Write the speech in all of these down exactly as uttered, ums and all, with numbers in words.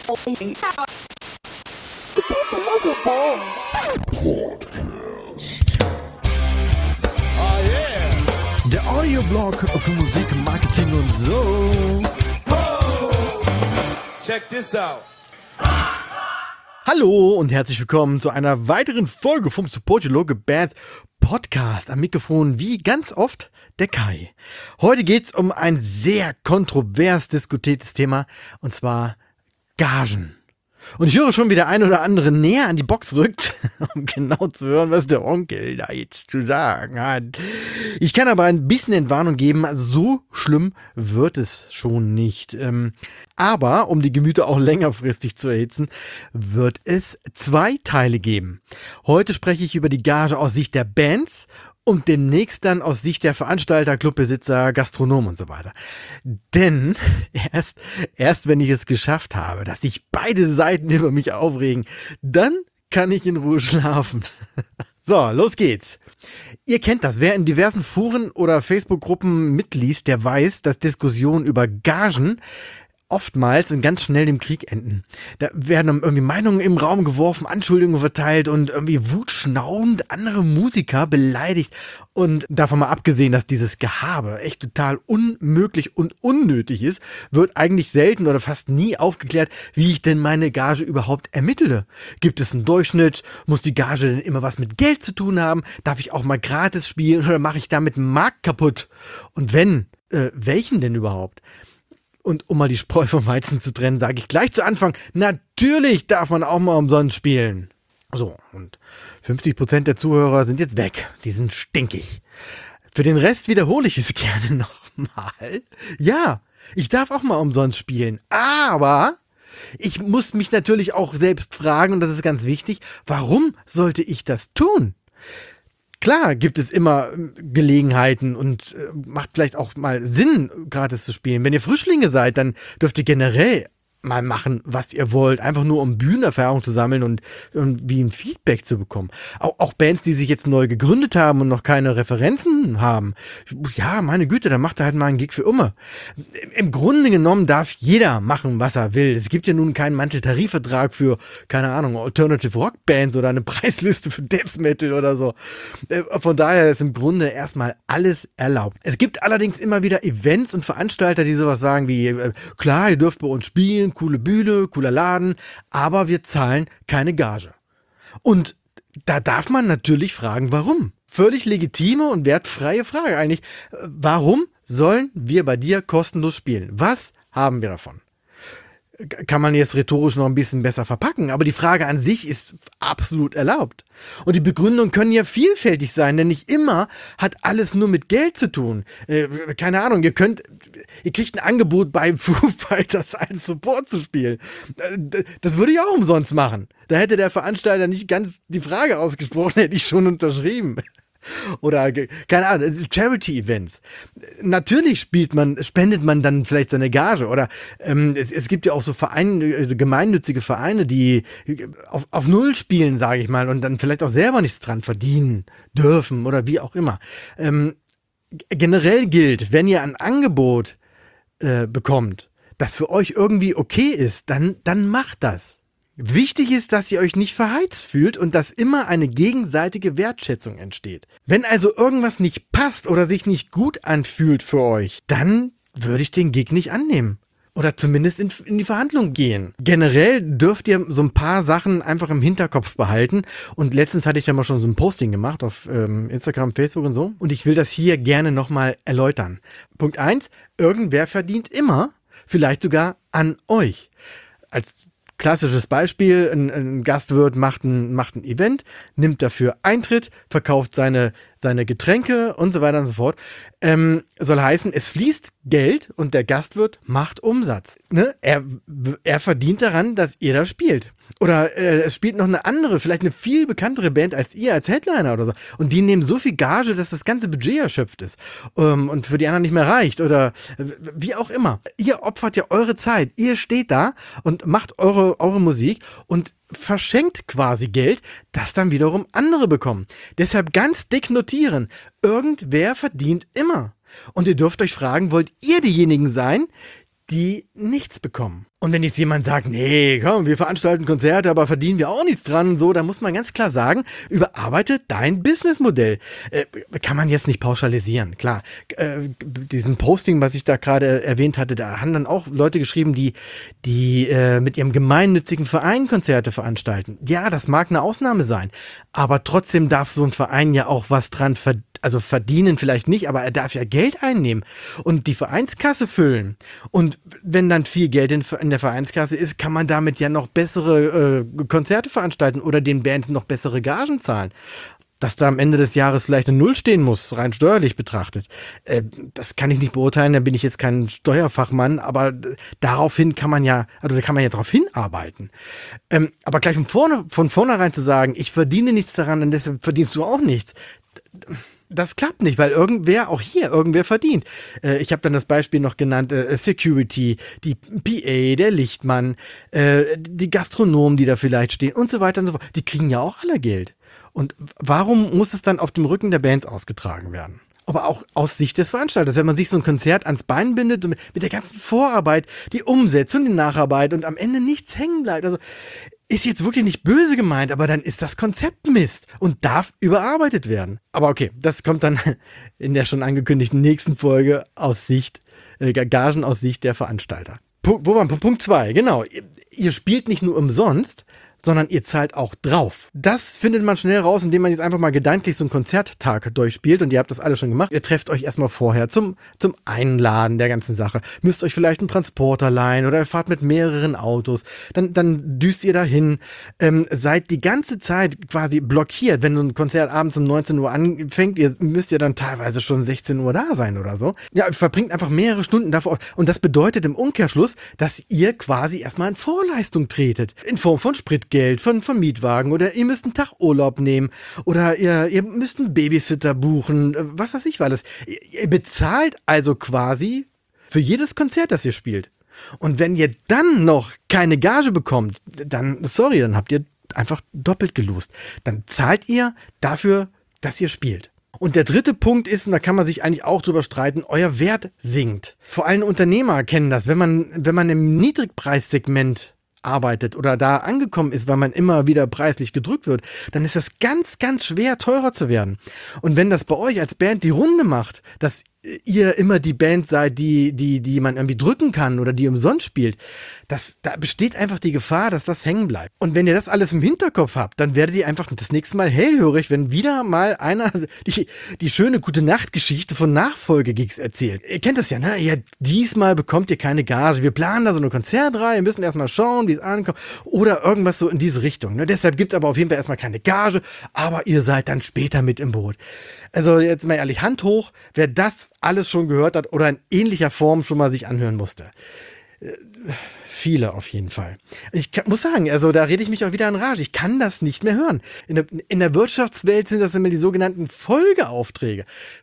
Der Audioblog für Musik, Marketing und so. Check this out. Hallo und herzlich willkommen zu einer weiteren Folge vom Support Your Local Bands Podcast. Am Mikrofon wie ganz oft der Kai. Heute geht's um ein sehr kontrovers diskutiertes Thema, und zwar Gagen. Und ich höre schon, wie der ein oder andere näher an die Box rückt, um genau zu hören, was der Onkel da jetzt zu sagen hat. Ich kann aber ein bisschen Entwarnung geben, also so schlimm wird es schon nicht. Ähm, aber, um die Gemüter auch längerfristig zu erhitzen, wird es zwei Teile geben. Heute spreche ich über die Gage aus Sicht der Bands und demnächst dann aus Sicht der Veranstalter, Clubbesitzer, Gastronomen und so weiter. Denn erst, erst wenn ich es geschafft habe, dass sich beide Seiten über mich aufregen, dann kann ich in Ruhe schlafen. So, los geht's. Ihr kennt das. Wer in diversen Foren oder Facebook-Gruppen mitliest, der weiß, dass Diskussionen über Gagen oftmals und ganz schnell im Krieg enden. Da werden irgendwie Meinungen im Raum geworfen, Anschuldigungen verteilt und irgendwie wutschnaubend andere Musiker beleidigt. Und davon mal abgesehen, dass dieses Gehabe echt total unmöglich und unnötig ist, wird eigentlich selten oder fast nie aufgeklärt, wie ich denn meine Gage überhaupt ermittle. Gibt es einen Durchschnitt? Muss die Gage denn immer was mit Geld zu tun haben? Darf ich auch mal gratis spielen oder mache ich damit einen Markt kaputt? Und wenn, äh, welchen denn überhaupt? Und um mal die Spreu vom Weizen zu trennen, sage ich gleich zu Anfang, natürlich darf man auch mal umsonst spielen. So, und fünfzig Prozent der Zuhörer sind jetzt weg. Die sind stinkig. Für den Rest wiederhole ich es gerne nochmal. Ja, ich darf auch mal umsonst spielen. Aber ich muss mich natürlich auch selbst fragen, und das ist ganz wichtig, warum sollte ich das tun? Klar gibt es immer Gelegenheiten und äh, macht vielleicht auch mal Sinn, gratis zu spielen. Wenn ihr Frischlinge seid, dann dürft ihr generell mal machen, was ihr wollt. Einfach nur, um Bühnenerfahrung zu sammeln und, und wie ein Feedback zu bekommen. Auch, auch Bands, die sich jetzt neu gegründet haben und noch keine Referenzen haben. Ja, meine Güte, dann macht er halt mal einen Gig für immer. Im Grunde genommen darf jeder machen, was er will. Es gibt ja nun keinen Manteltarifvertrag für, keine Ahnung, Alternative Rock Bands oder eine Preisliste für Death Metal oder so. Von daher ist im Grunde erstmal alles erlaubt. Es gibt allerdings immer wieder Events und Veranstalter, die sowas sagen wie, klar, ihr dürft bei uns spielen, coole Bühne, cooler Laden, aber wir zahlen keine Gage. Und da darf man natürlich fragen, warum? Völlig legitime und wertfreie Frage eigentlich. Warum sollen wir bei dir kostenlos spielen? Was haben wir davon? Kann man jetzt rhetorisch noch ein bisschen besser verpacken, aber die Frage an sich ist absolut erlaubt. Und die Begründungen können ja vielfältig sein, denn nicht immer hat alles nur mit Geld zu tun. Äh, keine Ahnung, ihr könnt, ihr kriegt ein Angebot bei Foo Fighters als Support zu spielen. Das würde ich auch umsonst machen. Da hätte der Veranstalter nicht ganz die Frage ausgesprochen, hätte ich schon unterschrieben. Oder, keine Ahnung, Charity-Events. Natürlich spielt man, spendet man dann vielleicht seine Gage. Oder ähm, es, es gibt ja auch so Vereine, also gemeinnützige Vereine, die auf, auf Null spielen, sage ich mal, und dann vielleicht auch selber nichts dran verdienen dürfen oder wie auch immer. Ähm, generell gilt, wenn ihr ein Angebot äh, bekommt, das für euch irgendwie okay ist, dann, dann macht das. Wichtig ist, dass ihr euch nicht verheizt fühlt und dass immer eine gegenseitige Wertschätzung entsteht. Wenn also irgendwas nicht passt oder sich nicht gut anfühlt für euch, dann würde ich den Gig nicht annehmen. Oder zumindest in, in die Verhandlung gehen. Generell dürft ihr so ein paar Sachen einfach im Hinterkopf behalten. Und letztens hatte ich ja mal schon so ein Posting gemacht auf ähm, Instagram, Facebook und so. Und ich will das hier gerne nochmal erläutern. Punkt eins, irgendwer verdient immer, vielleicht sogar an euch. Als klassisches Beispiel, ein, ein Gastwirt macht ein, macht ein Event, nimmt dafür Eintritt, verkauft seine, seine Getränke und so weiter und so fort. Ähm, soll heißen, es fließt Geld und der Gastwirt macht Umsatz. Ne? Er, er verdient daran, dass ihr da spielt. Oder äh, es spielt noch eine andere, vielleicht eine viel bekanntere Band als ihr, als Headliner oder so. Und die nehmen so viel Gage, dass das ganze Budget erschöpft ist. Ähm, und für die anderen nicht mehr reicht. Oder äh, wie auch immer. Ihr opfert ja eure Zeit. Ihr steht da und macht eure, eure Musik und verschenkt quasi Geld, das dann wiederum andere bekommen. Deshalb ganz dick notieren. Irgendwer verdient immer. Und ihr dürft euch fragen, wollt ihr diejenigen sein, die nichts bekommen? Und wenn jetzt jemand sagt, nee, komm, wir veranstalten Konzerte, aber verdienen wir auch nichts dran, so, dann muss man ganz klar sagen, überarbeite dein Businessmodell. Äh, kann man jetzt nicht pauschalisieren, klar. Äh, diesen Posting, was ich da gerade erwähnt hatte, da haben dann auch Leute geschrieben, die, die äh, mit ihrem gemeinnützigen Verein Konzerte veranstalten. Ja, das mag eine Ausnahme sein, aber trotzdem darf so ein Verein ja auch was dran verdienen. Also verdienen vielleicht nicht, aber er darf ja Geld einnehmen und die Vereinskasse füllen. Und wenn dann viel Geld in, in der Vereinskasse ist, kann man damit ja noch bessere äh, Konzerte veranstalten oder den Bands noch bessere Gagen zahlen. Dass da am Ende des Jahres vielleicht eine Null stehen muss, rein steuerlich betrachtet, äh, das kann ich nicht beurteilen, da bin ich jetzt kein Steuerfachmann, aber daraufhin kann man ja, also da kann man ja darauf hinarbeiten. Ähm, aber gleich von, vorne, von vornherein zu sagen, ich verdiene nichts daran und deshalb verdienst du auch nichts, das klappt nicht, weil irgendwer, auch hier, irgendwer verdient. Äh, ich habe dann das Beispiel noch genannt, äh, Security, die P A, der Lichtmann, äh, die Gastronomen, die da vielleicht stehen und so weiter und so fort. Die kriegen ja auch alle Geld. Und warum muss es dann auf dem Rücken der Bands ausgetragen werden? Aber auch aus Sicht des Veranstalters, wenn man sich so ein Konzert ans Bein bindet, mit, mit der ganzen Vorarbeit, die Umsetzung, die Nacharbeit und am Ende nichts hängen bleibt. Also ist jetzt wirklich nicht böse gemeint, aber dann ist das Konzept Mist und darf überarbeitet werden. Aber okay, das kommt dann in der schon angekündigten nächsten Folge aus Sicht, äh, Gagen aus Sicht der Veranstalter. P- wo waren wir? Punkt zwei, genau. Ihr, ihr spielt nicht nur umsonst, sondern ihr zahlt auch drauf. Das findet man schnell raus, indem man jetzt einfach mal gedanklich so einen Konzerttag durchspielt und ihr habt das alle schon gemacht. Ihr trefft euch erstmal vorher zum, zum Einladen der ganzen Sache. Müsst euch vielleicht einen Transporter leihen oder ihr fahrt mit mehreren Autos. Dann, dann düst ihr dahin. Ähm, seid die ganze Zeit quasi blockiert. Wenn so ein Konzert abends um neunzehn Uhr anfängt, ihr müsst ja dann teilweise schon sechzehn Uhr da sein oder so. Ja, verbringt einfach mehrere Stunden davor. Und das bedeutet im Umkehrschluss, dass ihr quasi erstmal in Vorleistung tretet. In Form von Sprit Geld von, von Mietwagen oder ihr müsst einen Tag Urlaub nehmen oder ihr, ihr müsst einen Babysitter buchen, was weiß ich alles. Ihr, ihr bezahlt also quasi für jedes Konzert, das ihr spielt. Und wenn ihr dann noch keine Gage bekommt, dann, sorry, dann habt ihr einfach doppelt gelost. Dann zahlt ihr dafür, dass ihr spielt. Und der dritte Punkt ist, und da kann man sich eigentlich auch drüber streiten, euer Wert sinkt. Vor allem Unternehmer kennen das, wenn man, wenn man im Niedrigpreissegment arbeitet oder da angekommen ist, weil man immer wieder preislich gedrückt wird, dann ist das ganz, ganz schwer, teurer zu werden. Und wenn das bei euch als Band die Runde macht, dass ihr immer die Band seid, die, die, die man irgendwie drücken kann oder die umsonst spielt, das, da besteht einfach die Gefahr, dass das hängen bleibt. Und wenn ihr das alles im Hinterkopf habt, dann werdet ihr einfach das nächste Mal hellhörig, wenn wieder mal einer die, die schöne Gute-Nacht-Geschichte von Nachfolgegigs erzählt. Ihr kennt das ja, ne? Ja, diesmal bekommt ihr keine Gage. Wir planen da so eine Konzertreihe, müssen erstmal schauen, wie es ankommt. Oder irgendwas so in diese Richtung. Ne? Deshalb gibt es aber auf jeden Fall erstmal keine Gage, aber ihr seid dann später mit im Boot. Also jetzt mal ehrlich, Hand hoch, wer das alles schon gehört hat oder in ähnlicher Form schon mal sich anhören musste. Äh, viele auf jeden Fall. Ich kann, muss sagen, also da rede ich mich auch wieder in Rage. Ich kann das nicht mehr hören. In der, in der Wirtschaftswelt sind das immer die sogenannten Folgeaufträge.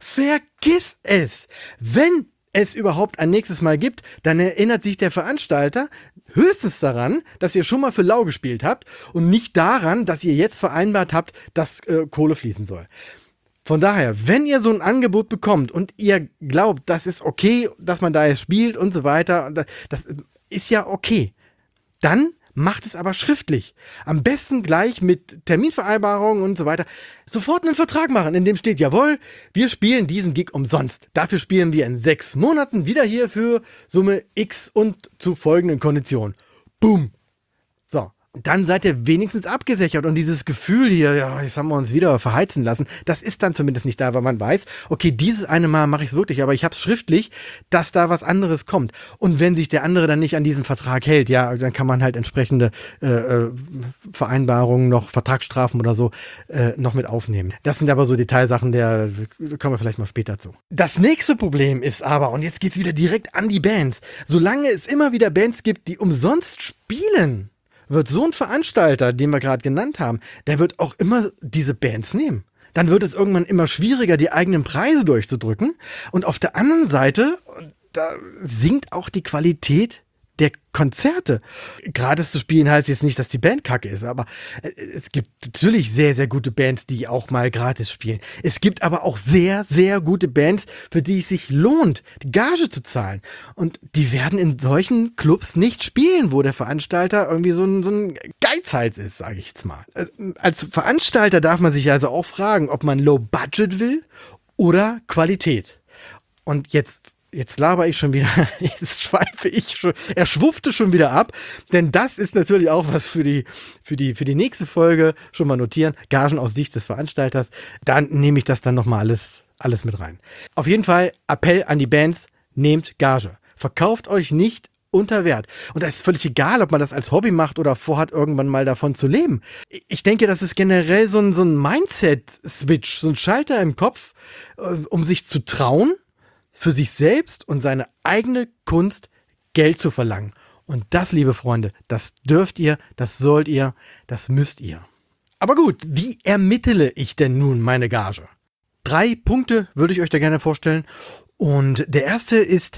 Vergiss es! Wenn es überhaupt ein nächstes Mal gibt, dann erinnert sich der Veranstalter höchstens daran, dass ihr schon mal für lau gespielt habt und nicht daran, dass ihr jetzt vereinbart habt, dass äh, Kohle fließen soll. Von daher, wenn ihr so ein Angebot bekommt und ihr glaubt, das ist okay, dass man da jetzt spielt und so weiter, das ist ja okay, dann macht es aber schriftlich. Am besten gleich mit Terminvereinbarungen und so weiter sofort einen Vertrag machen, in dem steht, jawohl, wir spielen diesen Gig umsonst. Dafür spielen wir in sechs Monaten wieder hier für Summe X und zu folgenden Konditionen. Boom. So. Dann seid ihr wenigstens abgesichert und dieses Gefühl hier, ja, jetzt haben wir uns wieder verheizen lassen, das ist dann zumindest nicht da, weil man weiß, okay, dieses eine Mal mache ich es wirklich, aber ich habe es schriftlich, dass da was anderes kommt. Und wenn sich der andere dann nicht an diesen Vertrag hält, ja, dann kann man halt entsprechende äh, äh, Vereinbarungen noch, Vertragsstrafen oder so, äh, noch mit aufnehmen. Das sind aber so Detailsachen, der kommen wir vielleicht mal später zu. Das nächste Problem ist aber, und jetzt geht's wieder direkt an die Bands, solange es immer wieder Bands gibt, die umsonst spielen, wird so ein Veranstalter, den wir gerade genannt haben, der wird auch immer diese Bands nehmen. Dann wird es irgendwann immer schwieriger, die eigenen Preise durchzudrücken. Und auf der anderen Seite, da sinkt auch die Qualität der Konzerte. Gratis zu spielen heißt jetzt nicht, dass die Band kacke ist, aber es gibt natürlich sehr, sehr gute Bands, die auch mal gratis spielen. Es gibt aber auch sehr, sehr gute Bands, für die es sich lohnt, die Gage zu zahlen. Und die werden in solchen Clubs nicht spielen, wo der Veranstalter irgendwie so ein, so ein Geizhals ist, sage ich jetzt mal. Als Veranstalter darf man sich also auch fragen, ob man Low Budget will oder Qualität. Und jetzt Jetzt laber ich schon wieder, jetzt schweife ich schon, er schwuffte schon wieder ab, denn das ist natürlich auch was für die, für die, für die nächste Folge, schon mal notieren, Gagen aus Sicht des Veranstalters, dann nehme ich das dann nochmal alles, alles mit rein. Auf jeden Fall Appell an die Bands, nehmt Gage, verkauft euch nicht unter Wert. Und da ist völlig egal, ob man das als Hobby macht oder vorhat, irgendwann mal davon zu leben. Ich denke, das ist generell so ein, so ein Mindset-Switch, so ein Schalter im Kopf, um sich zu trauen, für sich selbst und seine eigene Kunst Geld zu verlangen. Und das, liebe Freunde, das dürft ihr, das sollt ihr, das müsst ihr. Aber gut, wie ermittle ich denn nun meine Gage? Drei Punkte würde ich euch da gerne vorstellen. Und der erste ist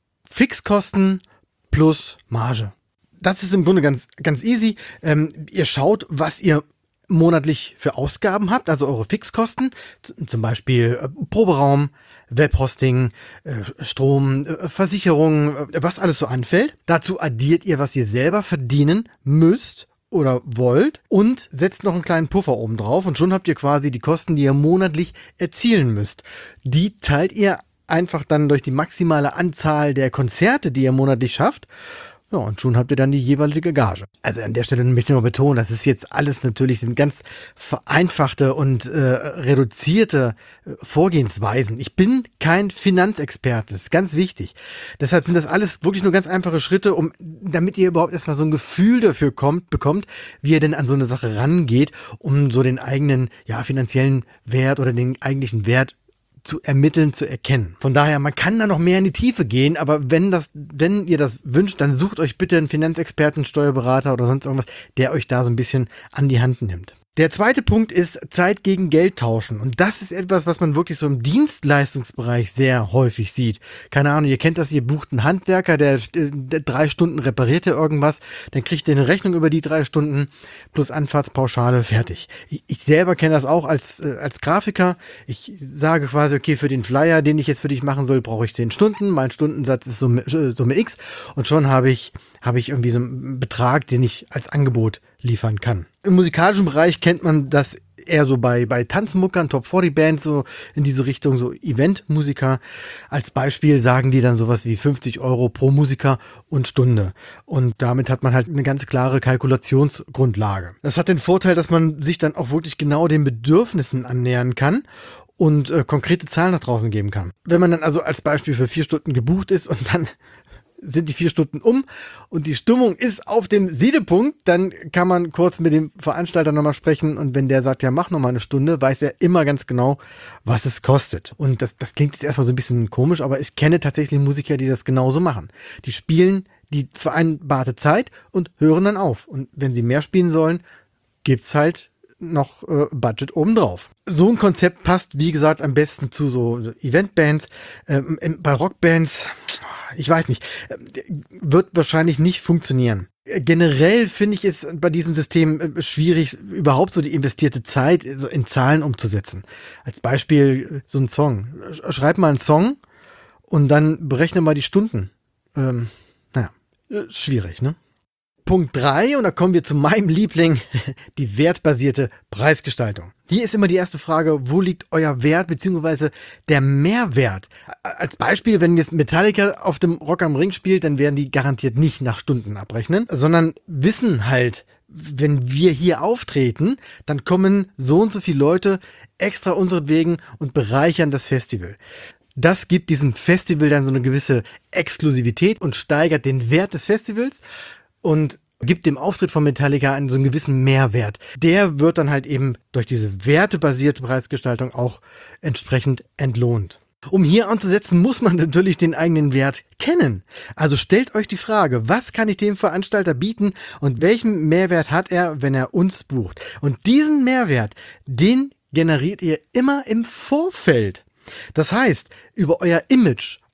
Fixkosten plus Marge. Das ist im Grunde ganz, ganz easy. Ähm, ihr schaut, was ihr monatlich für Ausgaben habt, also eure Fixkosten, z- zum Beispiel äh, Proberaum, Webhosting, äh, Strom, äh, Versicherung, äh, was alles so anfällt. Dazu addiert ihr, was ihr selber verdienen müsst oder wollt und setzt noch einen kleinen Puffer oben drauf und schon habt ihr quasi die Kosten, die ihr monatlich erzielen müsst. Die teilt ihr einfach dann durch die maximale Anzahl der Konzerte, die ihr monatlich schafft. Ja, und schon habt ihr dann die jeweilige Gage. Also an der Stelle möchte ich noch betonen, das ist jetzt alles natürlich, sind ganz vereinfachte und äh, reduzierte äh, Vorgehensweisen. Ich bin kein Finanzexperte, das ist ganz wichtig. Deshalb sind das alles wirklich nur ganz einfache Schritte, um, damit ihr überhaupt erstmal so ein Gefühl dafür kommt, bekommt, wie ihr denn an so eine Sache rangeht, um so den eigenen, ja, finanziellen Wert oder den eigentlichen Wert zu ermitteln, zu erkennen. Von daher, man kann da noch mehr in die Tiefe gehen, aber wenn das, wenn ihr das wünscht, dann sucht euch bitte einen Finanzexperten, Steuerberater oder sonst irgendwas, der euch da so ein bisschen an die Hand nimmt. Der zweite Punkt ist Zeit gegen Geld tauschen. Und das ist etwas, was man wirklich so im Dienstleistungsbereich sehr häufig sieht. Keine Ahnung, ihr kennt das, ihr bucht einen Handwerker, der, der drei Stunden repariert ihr irgendwas, dann kriegt ihr eine Rechnung über die drei Stunden plus Anfahrtspauschale, fertig. Ich, ich selber kenne das auch als, äh, als Grafiker. Ich sage quasi, okay, für den Flyer, den ich jetzt für dich machen soll, brauche ich zehn Stunden. Mein Stundensatz ist Summe, äh, Summe X und schon habe ich, habe ich irgendwie so einen Betrag, den ich als Angebot liefern kann. Im musikalischen Bereich kennt man das eher so bei, bei Tanzmuckern, Top vierzig Bands, so in diese Richtung, so Eventmusiker. Als Beispiel sagen die dann sowas wie fünfzig Euro pro Musiker und Stunde. Und damit hat man halt eine ganz klare Kalkulationsgrundlage. Das hat den Vorteil, dass man sich dann auch wirklich genau den Bedürfnissen annähern kann und äh, konkrete Zahlen nach draußen geben kann. Wenn man dann also als Beispiel für vier Stunden gebucht ist und dann sind die vier Stunden um und die Stimmung ist auf dem Siedepunkt, dann kann man kurz mit dem Veranstalter nochmal sprechen und wenn der sagt, ja, mach nochmal eine Stunde, weiß er immer ganz genau, was es kostet. Und das, das klingt jetzt erstmal so ein bisschen komisch, aber ich kenne tatsächlich Musiker, die das genauso machen. Die spielen die vereinbarte Zeit und hören dann auf. Und wenn sie mehr spielen sollen, gibt's halt noch äh, Budget obendrauf. So ein Konzept passt, wie gesagt, am besten zu so, so Eventbands. Ähm, bei Rockbands, ich weiß nicht, äh, wird wahrscheinlich nicht funktionieren. Äh, generell finde ich es bei diesem System äh, schwierig, überhaupt so die investierte Zeit so in Zahlen umzusetzen. Als Beispiel äh, so ein Song. Schreib mal einen Song und dann berechne mal die Stunden. Ähm, naja, äh, schwierig, ne? Punkt drei, und da kommen wir zu meinem Liebling, die wertbasierte Preisgestaltung. Hier ist immer die erste Frage, wo liegt euer Wert bzw. der Mehrwert? Als Beispiel, wenn jetzt Metallica auf dem Rock am Ring spielt, dann werden die garantiert nicht nach Stunden abrechnen, sondern wissen halt, wenn wir hier auftreten, dann kommen so und so viele Leute extra unseretwegen und bereichern das Festival. Das gibt diesem Festival dann so eine gewisse Exklusivität und steigert den Wert des Festivals und gibt dem Auftritt von Metallica einen so einen gewissen Mehrwert. Der wird dann halt eben durch diese wertebasierte Preisgestaltung auch entsprechend entlohnt. Um hier anzusetzen, muss man natürlich den eigenen Wert kennen. Also stellt euch die Frage, was kann ich dem Veranstalter bieten und welchen Mehrwert hat er, wenn er uns bucht? Und diesen Mehrwert, den generiert ihr immer im Vorfeld. Das heißt, über euer Image,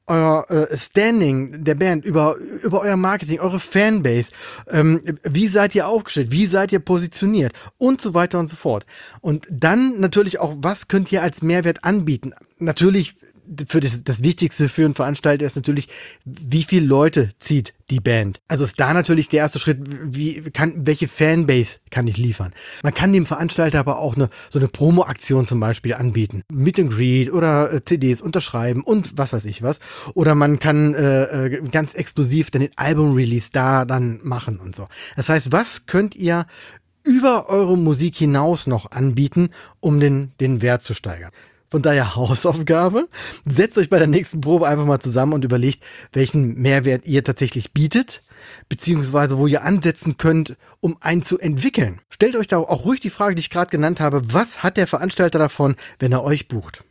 euer äh, Standing der Band, über, über euer Marketing, eure Fanbase, ähm, wie seid ihr aufgestellt, wie seid ihr positioniert und so weiter und so fort. Und dann natürlich auch, was könnt ihr als Mehrwert anbieten? Natürlich für das, das Wichtigste für einen Veranstalter ist natürlich, wie viele Leute zieht die Band. Also ist da natürlich der erste Schritt, wie kann, welche Fanbase kann ich liefern. Man kann dem Veranstalter aber auch eine, so eine Promo-Aktion zum Beispiel anbieten. Meet and Greet oder äh, C Ds unterschreiben und was weiß ich was. Oder man kann äh, äh, ganz exklusiv dann den Album-Release da dann machen und so. Das heißt, was könnt ihr über eure Musik hinaus noch anbieten, um den, den Wert zu steigern? Von daher Hausaufgabe, setzt euch bei der nächsten Probe einfach mal zusammen und überlegt, welchen Mehrwert ihr tatsächlich bietet, beziehungsweise wo ihr ansetzen könnt, um einen zu entwickeln. Stellt euch da auch ruhig die Frage, die ich gerade genannt habe, was hat der Veranstalter davon, wenn er euch bucht?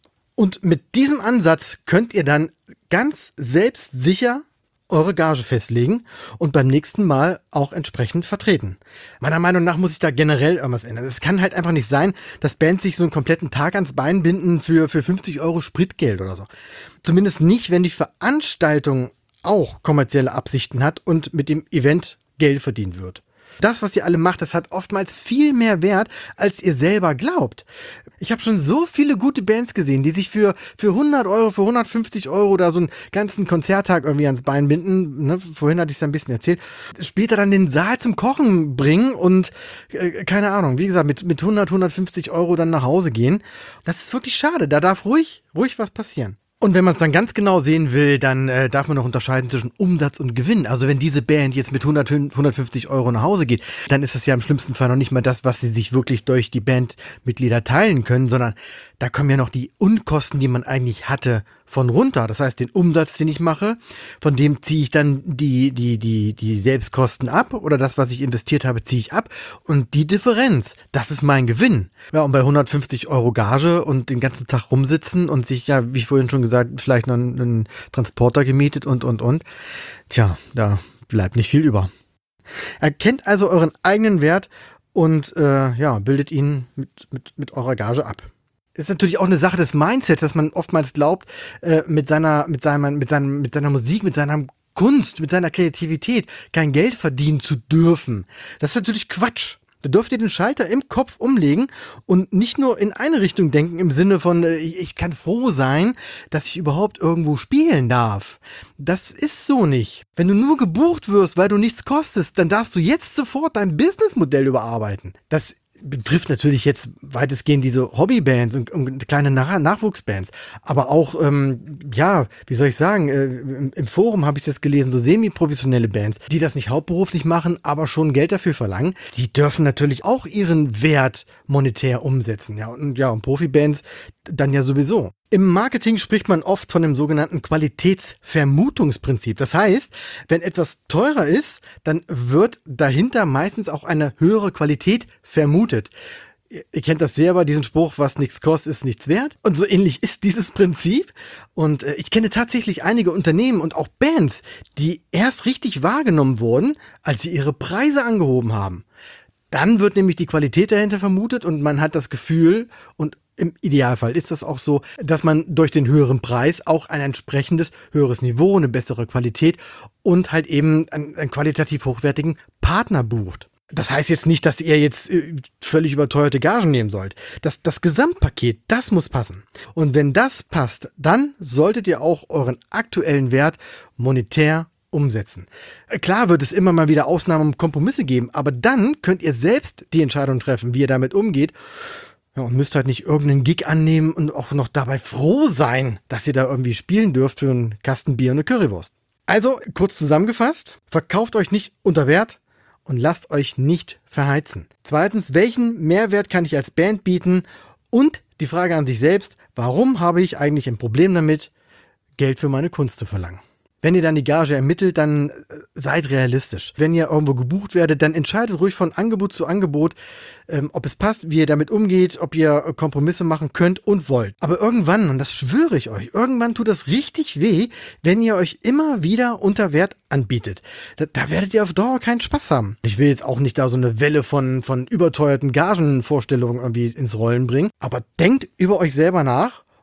Und mit diesem Ansatz könnt ihr dann ganz selbstsicher eure Gage festlegen und beim nächsten Mal auch entsprechend vertreten. Meiner Meinung nach muss sich da generell irgendwas ändern. Es kann halt einfach nicht sein, dass Bands sich so einen kompletten Tag ans Bein binden für, für fünfzig Euro Spritgeld oder so. Zumindest nicht, wenn die Veranstaltung auch kommerzielle Absichten hat und mit dem Event Geld verdient wird. Das, was ihr alle macht, das hat oftmals viel mehr Wert, als ihr selber glaubt. Ich habe schon so viele gute Bands gesehen, die sich für, für hundert Euro, für hundertfünfzig Euro da so einen ganzen Konzerttag irgendwie ans Bein binden. Ne? Vorhin hatte ich es ja ein bisschen erzählt. Später dann den Saal zum Kochen bringen und, äh, keine Ahnung, wie gesagt, mit, mit hundert, hundertfünfzig Euro dann nach Hause gehen. Das ist wirklich schade. Da darf ruhig, ruhig was passieren. Und wenn man es dann ganz genau sehen will, dann äh, darf man noch unterscheiden zwischen Umsatz und Gewinn. Also wenn diese Band jetzt mit hundert, hundertfünfzig Euro nach Hause geht, dann ist es ja im schlimmsten Fall noch nicht mal das, was sie sich wirklich durch die Bandmitglieder teilen können, sondern da kommen ja noch die Unkosten, die man eigentlich hatte, von runter. Das heißt, den Umsatz, den ich mache, von dem ziehe ich dann die, die, die, die Selbstkosten ab oder das, was ich investiert habe, ziehe ich ab. Und die Differenz, das ist mein Gewinn. Ja, und bei hundertfünfzig Euro Gage und den ganzen Tag rumsitzen und sich, ja, wie vorhin schon gesagt, vielleicht noch einen, einen Transporter gemietet und, und, und. Tja, da bleibt nicht viel über. Erkennt also euren eigenen Wert und äh, ja, bildet ihn mit, mit, mit eurer Gage ab. Das ist natürlich auch eine Sache des Mindsets, dass man oftmals glaubt, äh, mit seiner, mit seinem, mit seinem, mit seiner Musik, mit seiner Kunst, mit seiner Kreativität kein Geld verdienen zu dürfen. Das ist natürlich Quatsch. Da dürft ihr den Schalter im Kopf umlegen und nicht nur in eine Richtung denken im Sinne von, äh, ich kann froh sein, dass ich überhaupt irgendwo spielen darf. Das ist so nicht. Wenn du nur gebucht wirst, weil du nichts kostest, dann darfst du jetzt sofort dein Businessmodell überarbeiten. Das betrifft natürlich jetzt weitestgehend diese Hobbybands und, und kleine Nach- Nachwuchsbands, aber auch, ähm, ja, wie soll ich sagen, äh, im, im Forum habe ich jetzt gelesen, so semi-professionelle Bands, die das nicht hauptberuflich machen, aber schon Geld dafür verlangen, die dürfen natürlich auch ihren Wert monetär umsetzen, ja, und ja, und Profibands dann ja sowieso. Im Marketing spricht man oft von dem sogenannten Qualitätsvermutungsprinzip. Das heißt, wenn etwas teurer ist, dann wird dahinter meistens auch eine höhere Qualität vermutet. Ihr kennt das selber, diesen Spruch, was nichts kostet, ist nichts wert. Und so ähnlich ist dieses Prinzip. Und äh, ich kenne tatsächlich einige Unternehmen und auch Bands, die erst richtig wahrgenommen wurden, als sie ihre Preise angehoben haben. Dann wird nämlich die Qualität dahinter vermutet und man hat das Gefühl, und im Idealfall ist das auch so, dass man durch den höheren Preis auch ein entsprechendes höheres Niveau, eine bessere Qualität und halt eben einen, einen qualitativ hochwertigen Partner bucht. Das heißt jetzt nicht, dass ihr jetzt völlig überteuerte Gagen nehmen sollt. Das, das Gesamtpaket, das muss passen. Und wenn das passt, dann solltet ihr auch euren aktuellen Wert monetär umsetzen. Klar wird es immer mal wieder Ausnahmen und Kompromisse geben, aber dann könnt ihr selbst die Entscheidung treffen, wie ihr damit umgeht. Ja, und müsst halt nicht irgendeinen Gig annehmen und auch noch dabei froh sein, dass ihr da irgendwie spielen dürft für einen Kasten Bier und eine Currywurst. Also, kurz zusammengefasst, verkauft euch nicht unter Wert und lasst euch nicht verheizen. Zweitens, welchen Mehrwert kann ich als Band bieten? Und die Frage an sich selbst, warum habe ich eigentlich ein Problem damit, Geld für meine Kunst zu verlangen? Wenn ihr dann die Gage ermittelt, dann seid realistisch. Wenn ihr irgendwo gebucht werdet, dann entscheidet ruhig von Angebot zu Angebot, ähm, ob es passt, wie ihr damit umgeht, ob ihr Kompromisse machen könnt und wollt. Aber irgendwann, und das schwöre ich euch, irgendwann tut das richtig weh, wenn ihr euch immer wieder unter Wert anbietet. Da, da werdet ihr auf Dauer keinen Spaß haben. Ich will jetzt auch nicht da so eine Welle von, von überteuerten Gagenvorstellungen irgendwie ins Rollen bringen, aber denkt über euch selber nach,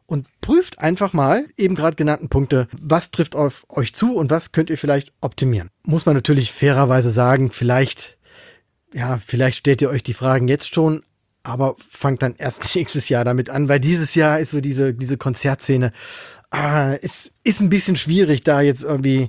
und prüft einfach mal eben gerade genannten Punkte, was trifft auf euch zu und was könnt ihr vielleicht optimieren. Muss man natürlich fairerweise sagen, vielleicht, ja, vielleicht stellt ihr euch die Fragen jetzt schon, aber fangt dann erst nächstes Jahr damit an, weil dieses Jahr ist so diese, diese Konzertszene, ah, es ist ein bisschen schwierig, da jetzt irgendwie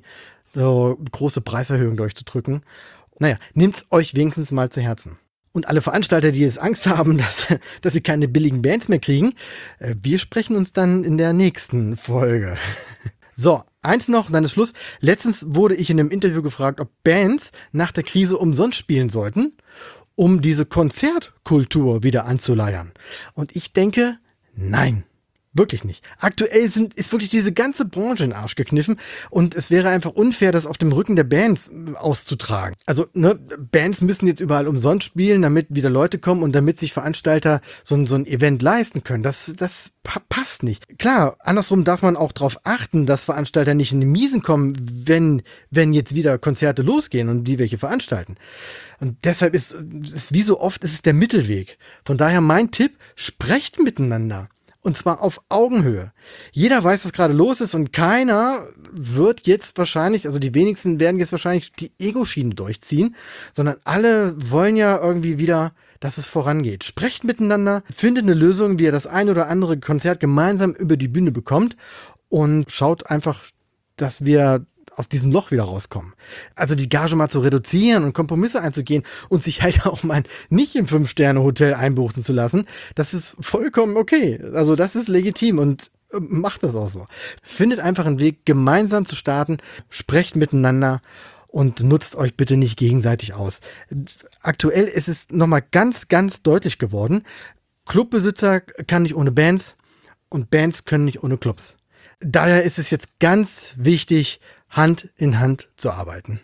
so große Preiserhöhungen durchzudrücken. Naja, nehmt's euch wenigstens mal zu Herzen. Und alle Veranstalter, die jetzt Angst haben, dass, dass sie keine billigen Bands mehr kriegen, wir sprechen uns dann in der nächsten Folge. So, eins noch, dann ist Schluss. Letztens wurde ich in einem Interview gefragt, ob Bands nach der Krise umsonst spielen sollten, um diese Konzertkultur wieder anzuleiern. Und ich denke, nein. Wirklich nicht. Aktuell sind, ist wirklich diese ganze Branche in den Arsch gekniffen und es wäre einfach unfair, das auf dem Rücken der Bands auszutragen. Also ne, Bands müssen jetzt überall umsonst spielen, damit wieder Leute kommen und damit sich Veranstalter so ein, so ein Event leisten können. Das, das pa- passt nicht. Klar, andersrum darf man auch darauf achten, dass Veranstalter nicht in die Miesen kommen, wenn, wenn jetzt wieder Konzerte losgehen und die welche veranstalten. Und deshalb ist, ist wie so oft, ist es der Mittelweg. Von daher mein Tipp, sprecht miteinander. Und zwar auf Augenhöhe. Jeder weiß, was gerade los ist und keiner wird jetzt wahrscheinlich, also die wenigsten werden jetzt wahrscheinlich die Ego-Schiene durchziehen, sondern alle wollen ja irgendwie wieder, dass es vorangeht. Sprecht miteinander, findet eine Lösung, wie ihr das ein oder andere Konzert gemeinsam über die Bühne bekommt und schaut einfach, dass wir aus diesem Loch wieder rauskommen. Also die Gage mal zu reduzieren und Kompromisse einzugehen und sich halt auch mal nicht im Fünf-Sterne-Hotel einbuchten zu lassen, das ist vollkommen okay. Also das ist legitim und äh, macht das auch so. Findet einfach einen Weg, gemeinsam zu starten, sprecht miteinander und nutzt euch bitte nicht gegenseitig aus. Aktuell ist es nochmal ganz, ganz deutlich geworden, Clubbesitzer kann nicht ohne Bands und Bands können nicht ohne Clubs. Daher ist es jetzt ganz wichtig, Hand in Hand zu arbeiten.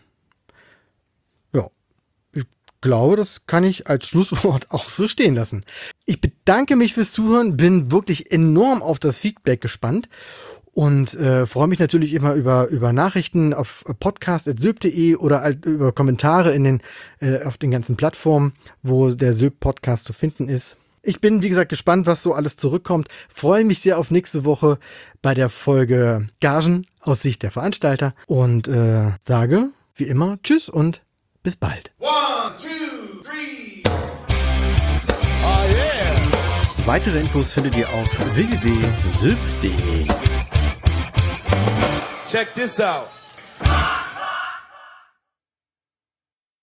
Ja, ich glaube, das kann ich als Schlusswort auch so stehen lassen. Ich bedanke mich fürs Zuhören, bin wirklich enorm auf das Feedback gespannt und äh, freue mich natürlich immer über, über Nachrichten auf podcast punkt sylp punkt de oder halt über Kommentare in den, äh, auf den ganzen Plattformen, wo der Sylp Podcast zu finden ist. Ich bin, wie gesagt, gespannt, was so alles zurückkommt. Freue mich sehr auf nächste Woche bei der Folge Gagen aus Sicht der Veranstalter und äh, sage, wie immer, tschüss und bis bald. One, two, three. Oh yeah. Weitere Infos findet ihr auf w w w punkt sylp punkt de. Check this out.